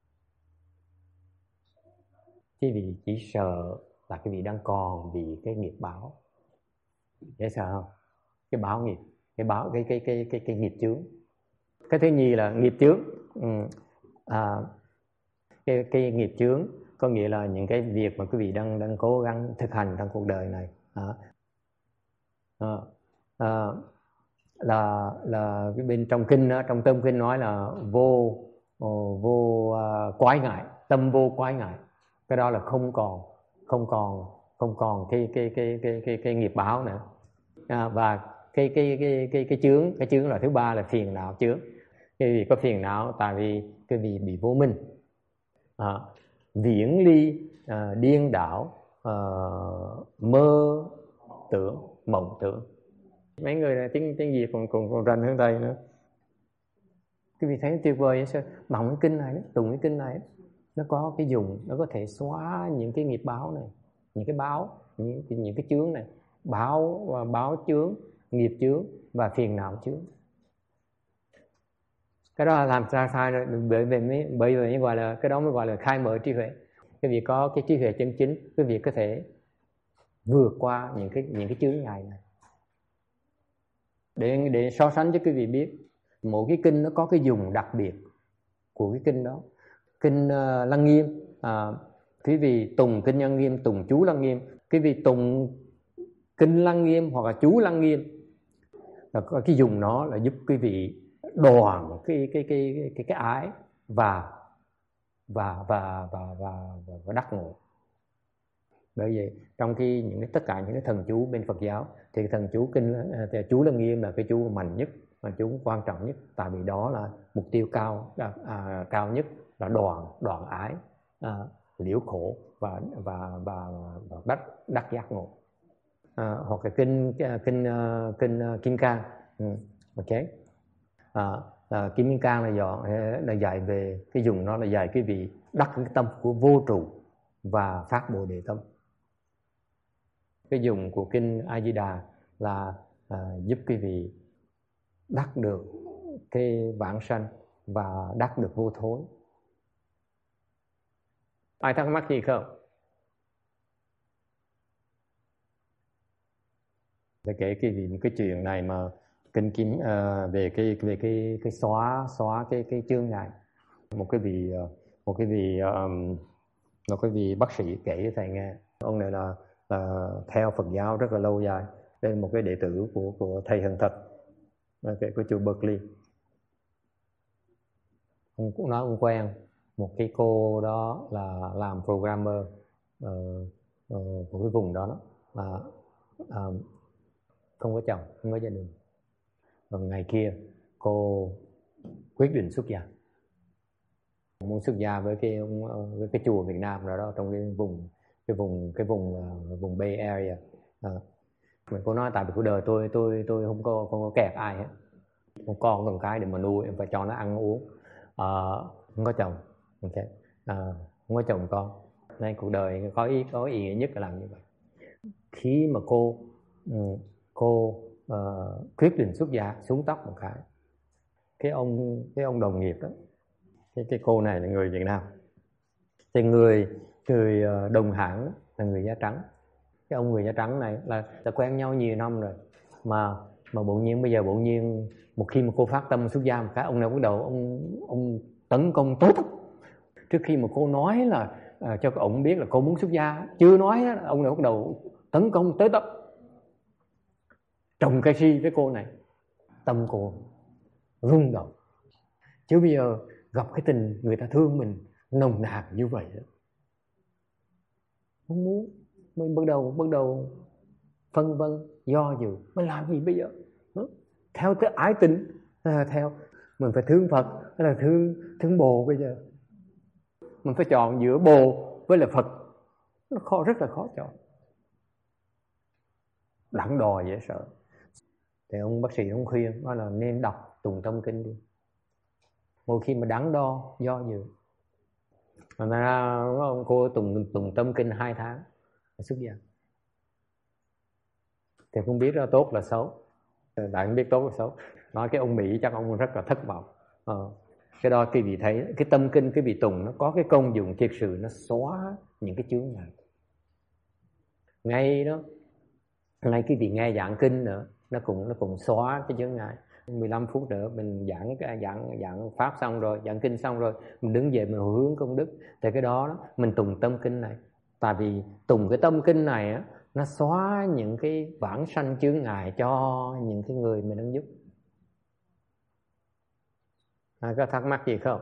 Quý vị chỉ sợ là quý vị đang còn vì cái nghiệp báo, dễ sợ không? Cái báo nghiệp, cái báo cái cái cái cái cái nghiệp chướng. Cái thứ nhì là nghiệp chướng. Ừ. À, cái cái nghiệp chướng có nghĩa là những cái việc mà quý vị đang đang cố gắng thực hành trong cuộc đời này. À, à, à, là là cái bên trong kinh đó, trong tâm kinh nói là vô vô uh, quái ngại, tâm vô quái ngại. Cái đó là không còn không còn không còn cái cái cái cái cái cái nghiệp báo nữa. À, và cái cái cái cái cái chướng cái chướng là thứ ba là phiền não chướng. Cái vì có phiền não tại vì cái vì bị vô minh, à, viễn ly, à, điên đảo, à, mơ tưởng, mộng tưởng. Mấy người này tiếng tiếng Việt còn còn còn rành hơn Tây nữa. Cái vị thấy tuyệt vời sao? Đọc cái kinh này, tụng cái kinh này, nó có cái dùng, nó có thể xóa những cái nghiệp báo này, những cái báo, những những cái chướng này, báo và báo chướng, nghiệp chướng và phiền não chướng. Cái đó là làm sao sai rồi, bởi vì mới bởi vì gọi là cái đó mới gọi là khai mở trí huệ. Cái việc có cái trí huệ chân chính, cái việc có thể vượt qua những cái những cái chướng ngại này. Để để so sánh cho quý vị biết, mỗi cái kinh nó có cái dùng đặc biệt của cái kinh đó. Kinh uh, Lăng Nghiêm, uh, quý vị tùng kinh Lăng Nghiêm, tùng chú Lăng Nghiêm, quý vị tùng kinh Lăng Nghiêm hoặc là chú Lăng Nghiêm, là cái dùng nó là giúp quý vị đoàn cái cái cái cái cái, cái ái và và và và và, và, và đắc ngộ. Bởi vậy trong khi những cái tất cả những cái thần chú bên Phật giáo thì thần chú kinh thì chú Lăng Nghiêm là cái chú mạnh nhất, mà chú quan trọng nhất, tại vì đó là mục tiêu cao à, cao nhất là đoàn đoàn ái, à, liễu khổ và và và, và đắc đắc giác ngộ. À, hoặc là kinh kinh kinh Kim Cang, ừ, ok. À, à, Kim Cang là dò là dạy về cái dùng nó là dạy cái vị đắc cái tâm của vô trụ và phát bồ đề tâm. Cái dùng của kinh A Di Đà là à, giúp quý vị đắc được cái vãng sanh và đắc được vô thối. Ai thắc mắc gì không? Để kể cái gì cái chuyện này mà kinh kiếm uh, về cái về cái cái xóa xóa cái cái chương này. Một cái vị một cái vị um, một cái vị bác sĩ kể cho thầy nghe. Ông này là uh, theo Phật giáo rất là lâu dài. Đây là một cái đệ tử của của thầy Hằng Thật, okay, của chùa Berkeley. Ông cũng nói ông quen một cái cô đó là làm programmer uh, uh, của cái vùng đó, đó. Uh, uh, không có chồng, không có gia đình. Và ngày kia cô quyết định xuất gia, muốn xuất gia với cái với cái chùa Việt Nam rồi đó, trong cái vùng cái vùng cái vùng uh, vùng Bay Area. À, mình có nói tại vì cuộc đời tôi tôi tôi không có không có kẹt ai hết, không con con cái để mà nuôi, em phải cho nó ăn uống. À, không có chồng, okay. À, không có chồng con, nên cuộc đời có ý có ý nghĩa nhất là làm như vậy. Khi mà cô cô uh, quyết định xuất gia, xuống tóc một cái, cái ông cái ông đồng nghiệp đó, cái cái cô này là người Việt Nam, thì người người đồng hãng là người da trắng. Cái ông người da trắng này là đã quen nhau nhiều năm rồi, mà mà bỗng nhiên bây giờ bỗng nhiên một khi mà cô phát tâm xuất gia một cái, ông này bắt đầu ông ông tấn công tới tấp. Trước khi mà cô nói là à, cho ông biết là cô muốn xuất gia, chưa nói đó, ông này bắt đầu tấn công tới tấp, trồng cây si với cô này. Tâm cô rung động, chứ bây giờ gặp cái tình người ta thương mình nồng nàn như vậy đó, không muốn. Mình bắt đầu bắt đầu phân vân do dự, mình làm gì bây giờ? Theo cái ái tình, à, theo mình phải thương Phật hay là thương thương Bồ? Bây giờ mình phải chọn giữa Bồ với là Phật, nó khó, rất là khó chọn, đắn đo dễ sợ. Thì ông bác sĩ ông khuyên đó là nên đọc Tùng Tâm Kinh đi. Mỗi khi mà đắn đo do dự, mà ra cô tùng tùng Tâm Kinh hai tháng xuất gia. Thì không biết là tốt là xấu, tại không biết tốt là xấu. Nói cái ông Mỹ chắc ông rất là thất vọng. Ờ. Cái đó quý vị thấy cái tâm kinh quý vị tùng nó có cái công dụng thiệt sự, nó xóa những cái chướng ngại. Ngay đó, ngay quý vị nghe giảng kinh nữa, nó cũng nó cũng xóa cái chướng ngại. mười lăm phút nữa mình giảng giảng giảng pháp xong rồi, giảng kinh xong rồi, mình đứng dậy mình hồi hướng công đức. Thì cái đó, đó mình tùng tâm kinh này, tại vì tùng cái tâm kinh này á, nó xóa những cái vãng sanh chướng ngại cho những cái người mình đang giúp. À, có thắc mắc gì không?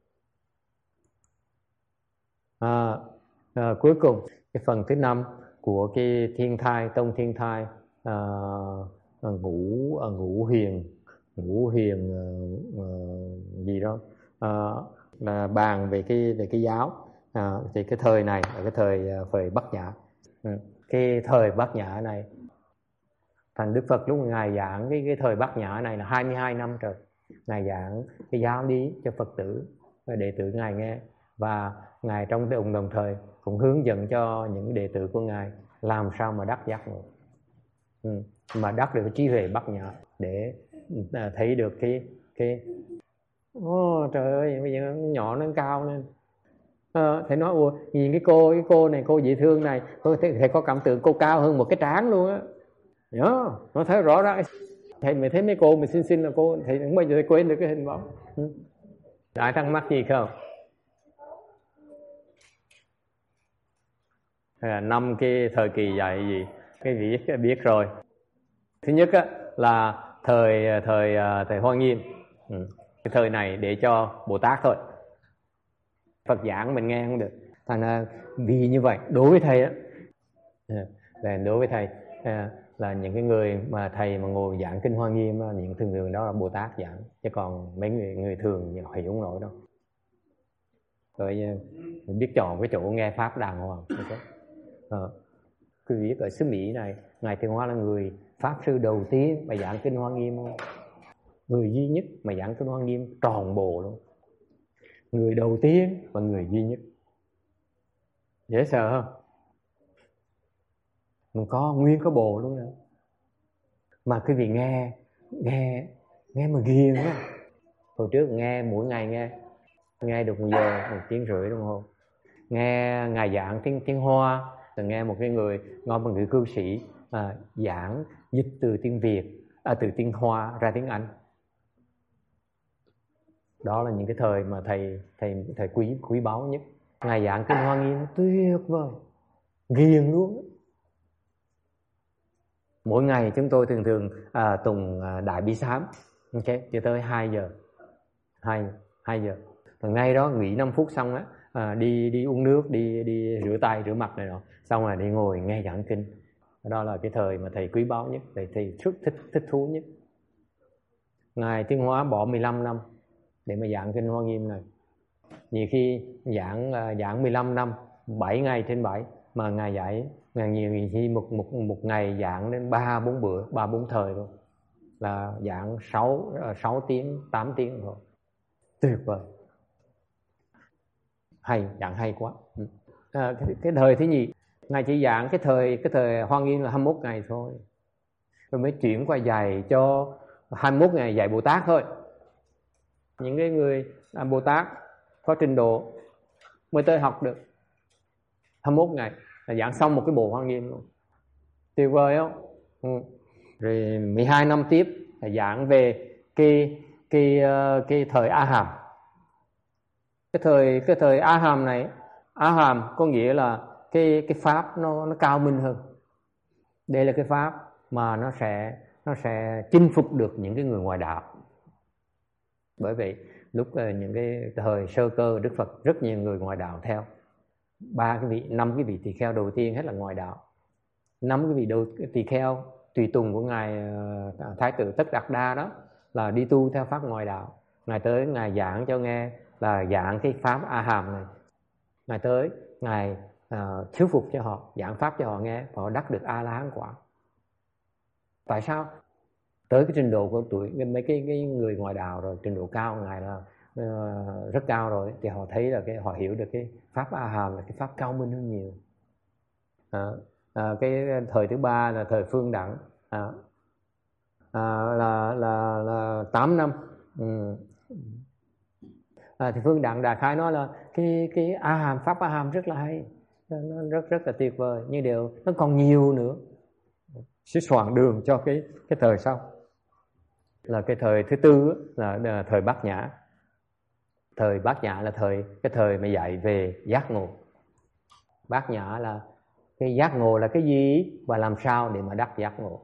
À, à, cuối cùng cái phần thứ năm của cái thiên thai, tông thiên thai, à, à, ngũ à, ngũ huyền ngũ huyền à, à, gì đó, à, là bàn về cái về cái giáo. À, thì cái thời này là cái thời thời Bát Nhã. Ừ. Cái thời Bát Nhã này, thành Đức Phật lúc ngài giảng cái cái thời Bát Nhã này là hai mươi hai năm trời, ngài giảng cái giáo lý cho Phật tử và đệ tử ngài nghe, và ngài trong cái đồng thời cũng hướng dẫn cho những đệ tử của ngài làm sao mà đắc giác ngộ, ừ. mà đắc được cái trí huệ Bát Nhã để à, thấy được cái cái ô oh, trời ơi, bây giờ nhỏ nó cao nên à, thầy nói ủa nhìn cái cô cái cô này, cô dễ thương này, tôi thấy, thầy có cảm tưởng cô cao hơn một cái trán luôn á. Nhớ, nó thấy rõ ràng. Thầy mới thấy mấy cô mình xinh xinh là cô, thầy không bao giờ quên được cái hình bóng. Ừ. Ai thắc mắc gì không? À, năm cái thời kỳ dạy gì cái vị biết, biết rồi. Thứ nhất á, là thời thời thời Hoa Nghiêm. Ừ. Cái thời này để cho Bồ Tát thôi, Phật giảng mình nghe không được. Thành ra vì như vậy đối với thầy á, là đối với thầy à, là những cái người mà thầy mà ngồi giảng kinh Hoa Nghiêm, những thường thường đó là Bồ Tát giảng, chứ còn mấy người người thường hiểu không nổi đâu. Rồi mình biết chọn cái chỗ nghe pháp đàng hoàng. Ờ, quý vị biết ở xứ Mỹ này, ngài Thiền Hoa là người pháp sư đầu tiên mà giảng kinh Hoa Nghiêm, người duy nhất mà giảng kinh Hoa Nghiêm tròn bộ luôn, người đầu tiên và người duy nhất. Dễ sợ không? Mình có nguyên có bồ luôn nữa. Mà quý vị nghe nghe nghe mà ghiền á. Hồi trước nghe mỗi ngày nghe nghe được một giờ, một tiếng rưỡi đồng hồ. Nghe ngài giảng tiếng tiếng Hoa, rồi nghe một cái người ngon bằng người cư sĩ à, giảng dịch từ tiếng Việt à, từ tiếng Hoa ra tiếng Anh. Đó là những cái thời mà thầy thầy thầy quý quý báu nhất. Ngài giảng kinh Hoa Nghiêm tuyệt vời, ghiền luôn. Mỗi ngày chúng tôi thường thường à, tùng à, Đại Bi Sám, ok, cho tới hai giờ, hai hai giờ. Rồi ngay đó nghỉ năm phút xong á, à, đi đi uống nước, đi đi rửa tay rửa mặt này nọ, xong rồi đi ngồi nghe giảng kinh. Đó là cái thời mà thầy quý báu nhất, thầy thầy rất thích thích thú nhất. Ngài Thiên Hóa bỏ mười lăm năm để mà giảng kinh Hoa Nghiêm này. Nhiều khi giảng giảng mười lăm năm, bảy ngày trên bảy, mà ngài dạy ngài nhiều khi một một một ngày giảng đến ba bốn bữa, ba bốn thời luôn, là giảng sáu sáu tiếng, tám tiếng rồi, tuyệt vời, hay, giảng hay quá. À, cái, cái thời thứ nhì ngài chỉ giảng cái thời cái thời Hoa Nghiêm là hai mươi mốt ngày thôi, rồi mới chuyển qua dạy cho hai mươi mốt ngày dạy Bồ Tát thôi. Những cái người làm Bồ Tát có trình độ mới tới học được. Hai mươi mốt ngày là giảng xong một cái bộ Hoa Nghiêm luôn, tuyệt vời không? Ừ. Rồi mười hai năm tiếp là giảng về cái cái cái thời A Hàm. Cái thời cái thời A Hàm này, A Hàm có nghĩa là cái cái pháp nó nó cao minh hơn. Đây là cái pháp mà nó sẽ nó sẽ chinh phục được những cái người ngoài đạo. Bởi vậy lúc những cái thời sơ cơ Đức Phật rất nhiều người ngoài đạo theo. Ba cái vị, năm cái vị tỳ kheo đầu tiên hết là ngoài đạo. Năm cái vị đầu tỳ kheo tùy tùng của ngài Thái tử Tất Đạt Đa đó là đi tu theo pháp ngoài đạo. Ngài tới ngài giảng cho nghe là giảng cái pháp A Hàm này. Ngài tới ngài uh, thuyết phục cho họ, giảng pháp cho họ nghe, họ đắc được A La Hán quả. Tại sao? Tới cái trình độ của tuổi mấy cái, cái người ngoài đạo rồi, trình độ cao ngài là uh, rất cao rồi, thì họ thấy là cái họ hiểu được cái pháp A Hàm là cái pháp cao minh hơn nhiều. À, à, cái thời thứ ba là thời Phương Đẳng, à, à, là là là tám năm. Ừ. À, thì Phương Đặng đại khái nói là cái cái A Hàm, pháp A Hàm rất là hay, nó rất rất là tuyệt vời, nhưng điều nó còn nhiều nữa, sẽ soạn đường cho cái cái thời sau. Là cái thời thứ tư là, là thời Bát Nhã. Thời Bát Nhã là thời cái thời mà dạy về giác ngộ. Bát Nhã là cái giác ngộ là cái gì và làm sao để mà đắc giác ngộ.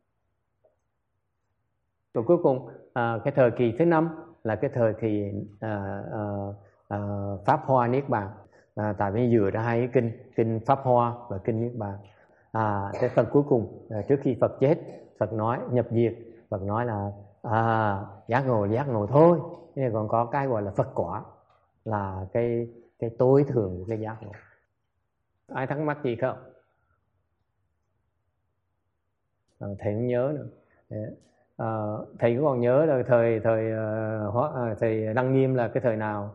Rồi cuối cùng à, cái thời kỳ thứ năm là cái thời kỳ à, à, à, Pháp Hoa Niết Bàn. À, tại vì vừa ra hai cái kinh, kinh Pháp Hoa và kinh Niết Bàn. À, cái phần cuối cùng à, trước khi Phật chết, Phật nói nhập diệt, Phật nói là à, giác ngộ giác ngộ thôi, nhưng còn có cái gọi là Phật quả, là cái cái tối thượng của cái giác ngộ. Ai thắc mắc gì không? À, thầy không nhớ nữa. À, thầy cũng còn nhớ là thời thời uh, thầy Đăng Nghiêm là cái thời nào?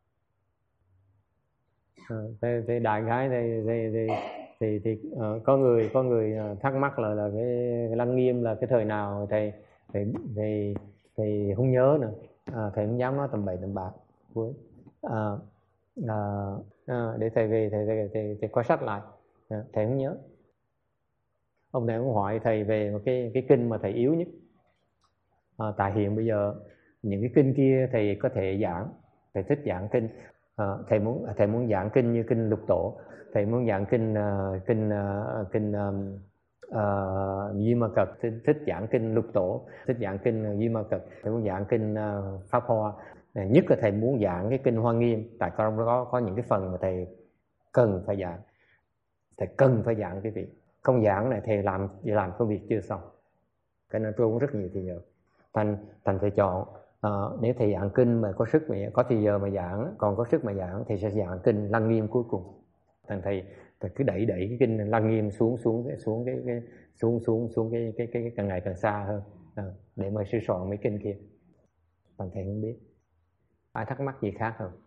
À, thầy, thầy đại khái thầy thầy thì thì, thì uh, có người có người thắc mắc là là cái Đăng Nghiêm là cái thời nào, thầy thầy thầy thầy không nhớ nữa. À, thầy không dám nói tầm bậy tầm bạ cuối. À, à, à, để thầy về thầy thầy, thầy, thầy coi sách lại. À, thầy không nhớ. Ông thầy cũng hỏi thầy về một cái cái kinh mà thầy yếu nhất. À, tại hiện bây giờ những cái kinh kia thầy có thể giảng, thầy thích giảng kinh. À, thầy muốn thầy muốn giảng kinh như kinh Lục Tổ, thầy muốn giảng kinh uh, kinh uh, kinh um, uh, Di Ma Cật, thích, thích giảng kinh Lục Tổ, thích giảng kinh Di Ma Cật, thầy muốn giảng kinh uh, Pháp Hoa. À, nhất là thầy muốn giảng cái kinh Hoa Nghiêm, tại trong đó có, có những cái phần mà thầy cần phải giảng, thầy cần phải giảng cái việc. Không giảng này thầy làm làm công việc chưa xong, cái nên tôi cũng rất nhiều thì giờ thành thành thầy chọn uh, nếu thầy giảng kinh mà có sức mà có thì giờ mà giảng, còn có sức mà giảng thì sẽ giảng kinh Lăng Nghiêm cuối cùng. Thành thầy, thầy cứ đẩy đẩy cái kinh Lăng Nghiêm xuống xuống cái xuống cái, cái xuống xuống xuống cái cái cái, cái càng ngày càng xa hơn uh, để mà sửa soạn mấy kinh kia. Thành thầy không biết. Ai thắc mắc gì khác không?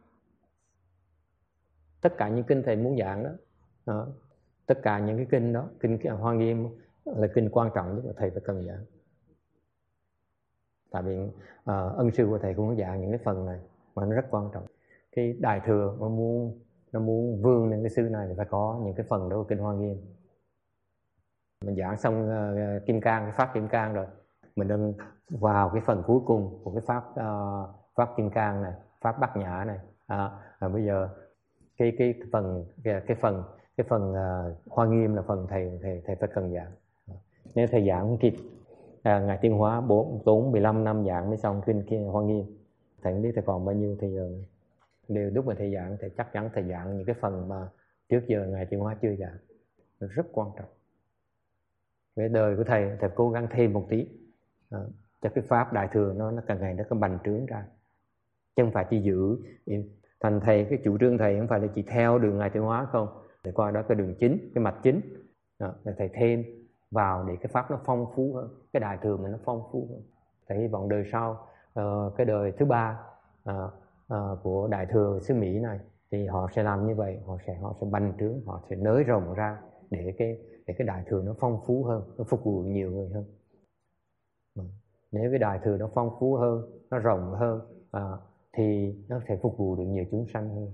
Tất cả những kinh thầy muốn giảng đó, uh, tất cả những cái kinh đó, kinh Hoa Nghiêm là kinh quan trọng nhất mà thầy phải cần giảng. Tại vì uh, ân sư của thầy cũng giảng những cái phần này mà nó rất quan trọng. Cái đại thừa nó muốn nó muốn vươn lên cái sư này thì phải có những cái phần đó của kinh Hoa Nghiêm. Mình giảng xong uh, Kim Cang, cái pháp Kim Cang rồi, mình đang vào cái phần cuối cùng của cái pháp uh, pháp Kim Cang này, pháp Bát Nhã này. À, à, bây giờ cái cái phần cái, cái phần cái phần uh, Hoa Nghiêm là phần thầy thầy thầy phải cần giảng. Nếu thầy giảng không kịp, à, ngài Tiên Hóa bốn tốn mười lăm năm giảng mới xong kinh kia Hoa Nghiêm. Thầy không biết thầy còn bao nhiêu thì giờ đều lúc mà thầy giảng thầy chắc chắn thầy giảng những cái phần mà trước giờ ngài Tiên Hóa chưa giảng, rất quan trọng. Cái đời của thầy thầy cố gắng thêm một tí à, cho cái pháp đại thừa nó nó càng ngày nó có bành trướng ra, chứ không phải chỉ giữ. Thành thầy cái chủ trương thầy không phải là chỉ theo đường ngài Tiên Hóa không, để coi đó cái đường chính, cái mạch chính. Đó, thầy thêm vào để cái pháp nó phong phú hơn, cái đại thừa mình nó phong phú hơn. Thầy hy vọng đời sau, uh, cái đời thứ ba uh, uh, của đại thừa xứ Mỹ này thì họ sẽ làm như vậy, họ sẽ họ sẽ bành trướng, họ sẽ nới rộng ra để cái để cái đại thừa nó phong phú hơn, nó phục vụ nhiều người hơn. Nếu cái đại thừa nó phong phú hơn, nó rộng hơn à, thì nó sẽ phục vụ được nhiều chúng sanh hơn.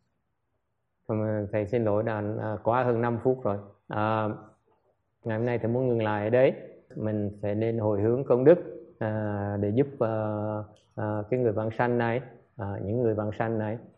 Thầy xin lỗi đã à, quá hơn năm phút rồi. À, ngày hôm nay thầy muốn ngừng lại ở đấy. Mình sẽ nên hồi hướng công đức à, để giúp à, à, cái người vãng sanh này, à, những người vãng sanh này